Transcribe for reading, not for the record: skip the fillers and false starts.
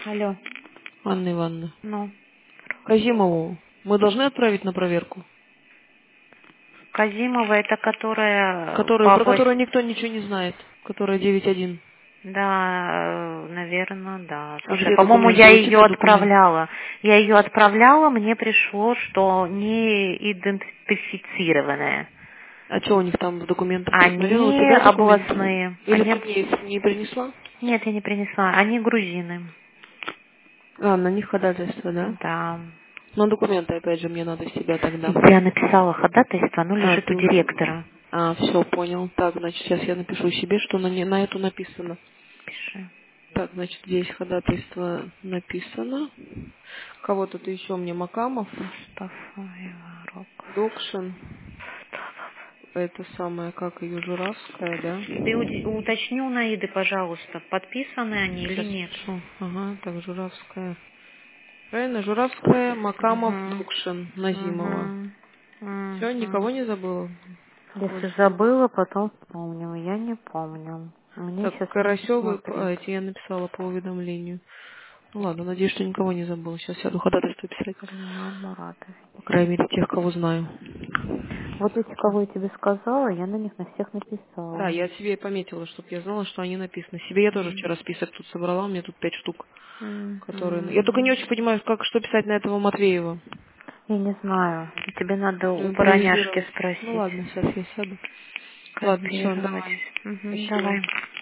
Алло. Анна Ивановна. Ну, Казимову мы должны отправить на проверку? Казимова, это которая Про папа... которую никто ничего не знает. Которая 9.1. Да, наверное, да. А Слушай, где по-моему, документ? я Это у ее тебя документ? отправляла. Мне пришло, что не идентифицированная. А что у них там в документах? Наверное, у Они тебя документ? областные. Или ты мне их не принесла? Нет, я не принесла. Они грузины. А, на них ходатайство, да? Да. Но документы, опять же, мне надо с тебя тогда. Я написала ходатайство, оно А, лежит у ты уже... директора. А, все, понял. Так, значит, сейчас я напишу себе, что на эту написано. Пиши. Так, значит, здесь ходатайство написано. Кого-то ты еще мне Макамов, Мустафаева, Рок. Докшин. Это самое, как ее, Журавская, да? Ты уточни у Наиды, пожалуйста, подписаны они или Сейчас нет. напишу. Ага, так, Журавская. Правильно, Журавская, Макамов, Угу. Докшин, Назимова. Угу. Все, Угу. никого не забыла? Если Вроде всех. забыла, потом вспомнила. Я не помню. Мне Так, сейчас надо Карасевы, смотреть. эти я написала по уведомлению. Ну ладно, надеюсь, что никого не забыла. Сейчас сяду ходатайство писать. Карина Муратович. По крайней мере, тех, кого знаю. Вот эти, кого я тебе сказала, я на них на всех Да, написала. я себе пометила, чтобы я знала, что они написаны. Себе я тоже М. вчера список тут собрала, у меня тут 5 штук, которые... Я только не Мгм. очень понимаю, что писать на этого Матвеева. Я не знаю. Тебе надо у Бороняшки Импровизировать. Ну спросить. ладно, сейчас я сяду. Ладно, все, Копировать. давай. Угу, Спасибо. давай.